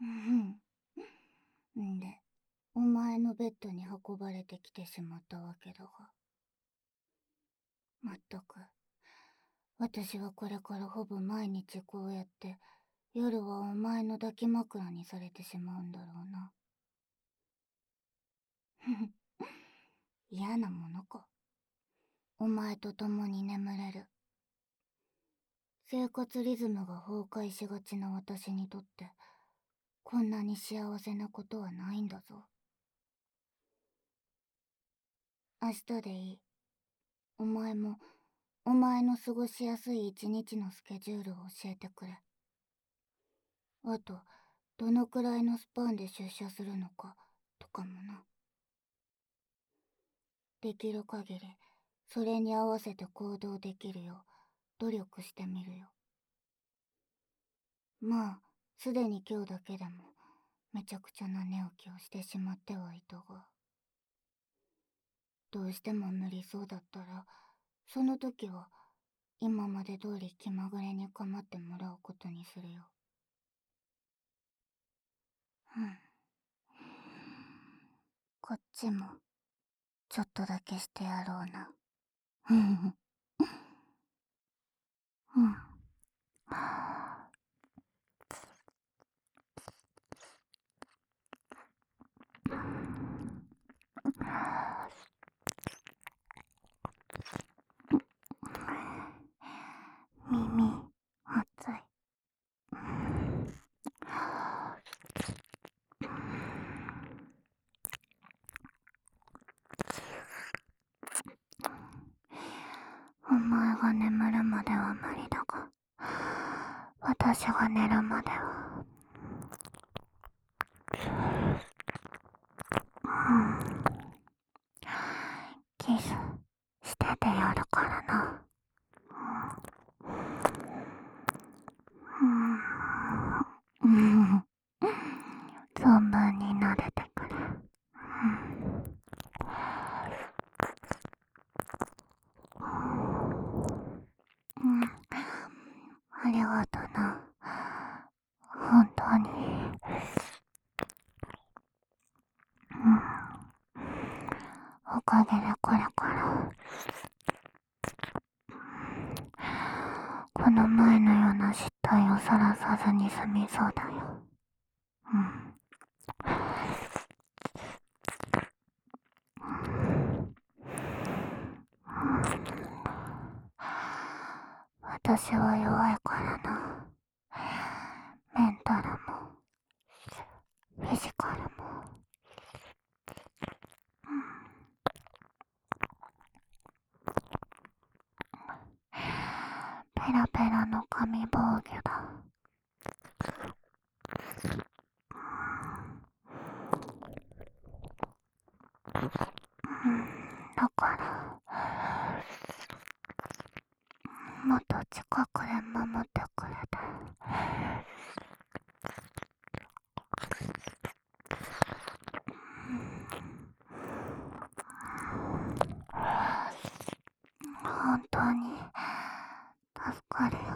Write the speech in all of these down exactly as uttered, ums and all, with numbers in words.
うん。んで、お前のベッドに運ばれてきてしまったわけだが。まったく、私はこれからほぼ毎日こうやって、夜はお前の抱き枕にされてしまうんだろうな。嫌なものか。お前と共に眠れる。生活リズムが崩壊しがちな私にとって、こんなに幸せなことはないんだぞ。明日でいい。お前も、お前の過ごしやすい一日のスケジュールを教えてくれ。あと、どのくらいのスパンで出社するのか、とかもな。できる限り、それに合わせて行動できるよう、努力してみるよ。まあ、すでに今日だけでも、めちゃくちゃな寝起きをしてしまってはいたが。どうしても無理そうだったら、その時は、今まで通り気まぐれに構ってもらうことにするよ。うん。こっちも、ちょっとだけしてやろうな。うん。うん。耳、熱い。お前が眠るまでは無理だが、私が寝るまでは。うん。キスしててやるからな。うん。うん。存分に撫でてくれ。うん。うん。ありがとな。本当に。うん。おかげでこれからこの前のような失態をさらさずに済みそうだよ。うん。私は弱いからな。メンタルもフィジカルも。ペラペラの紙防御だ。うん。だからもっと近くで守ってくれて。本当に助かるよ。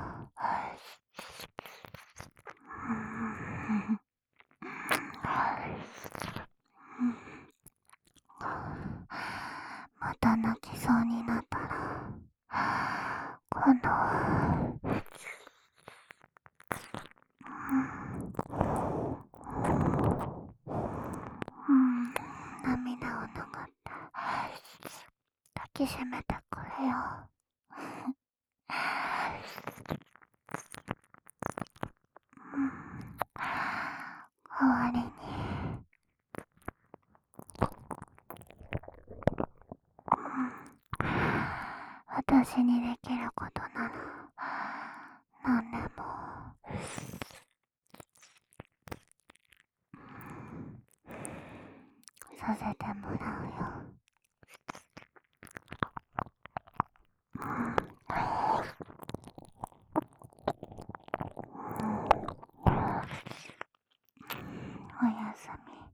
また泣きそうになったら、今度は、うん、涙を拭って抱きしめてくれよ。代わりに、私にできることなら何でも。させてもらうよ。おやすみ。